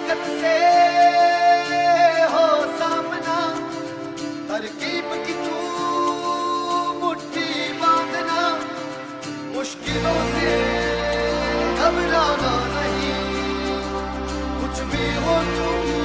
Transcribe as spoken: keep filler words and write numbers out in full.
ताकत से हो सामना, तरकीब की तू मुट्ठी बांधना, मुश्किलों से घबराना नहीं, कुछ भी हो तुम